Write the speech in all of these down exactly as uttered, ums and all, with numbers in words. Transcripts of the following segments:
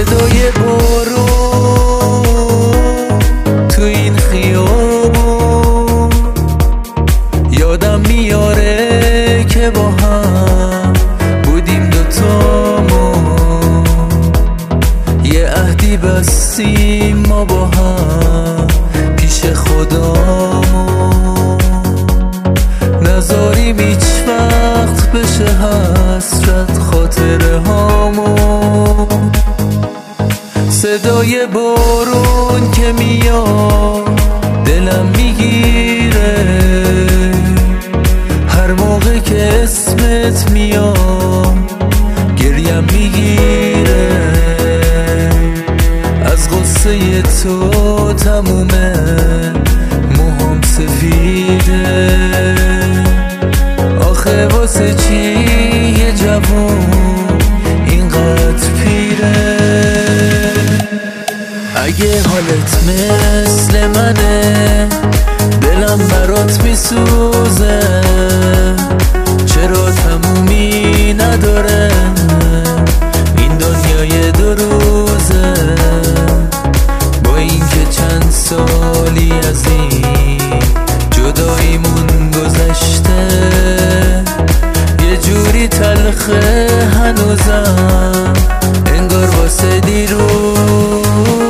صدای بارون تو این خیابون یادم میاره که با هم بودیم دوتامون، یه عهدی بستیم ما با هم پیش خدامون، نذاریم هیچ وقت بشه حسرت خاطره هامون. صدای بارون که میاد دلم میگیره، هر موقع که اسمت میاد گریم میگیره، از غصه تو تمومه موهام سفیده، آخه واسه چی یه جوون اینقدر پیره؟ اگه حالت مثل منه دلم برات میسوزه، چرا تمومی نداره این دنیای دو روزه؟ با اینکه چند سالی از این جداییمون گذشته، یه جوری تلخه هنوزم انگار واسه دیروزه.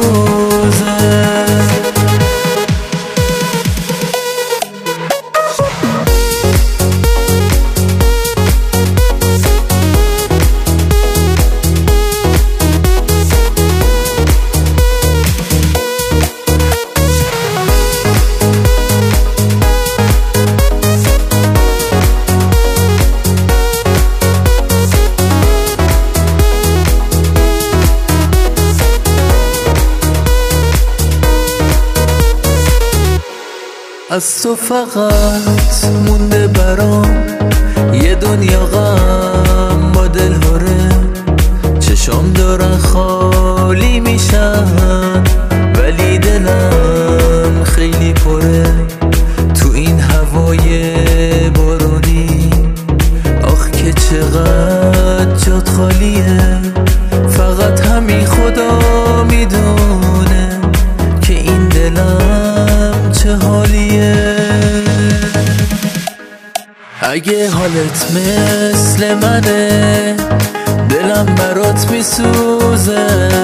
از تو فقط مونده برام یه دنیا غم با دل هره، چشام دارن خالی میشن ولی دلم خیلی پره، تو این هوای بارونی آخ که چقدر جات خالیه، فقط همین خدا میدونه که این دلم چه حالیه. اگه حالت مثل منه دلم برات میسوزه،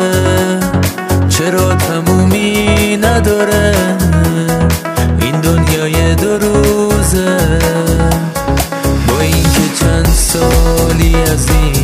چرا تمومی نداره این دنیای دو روزه؟ با اینکه چند سالی از این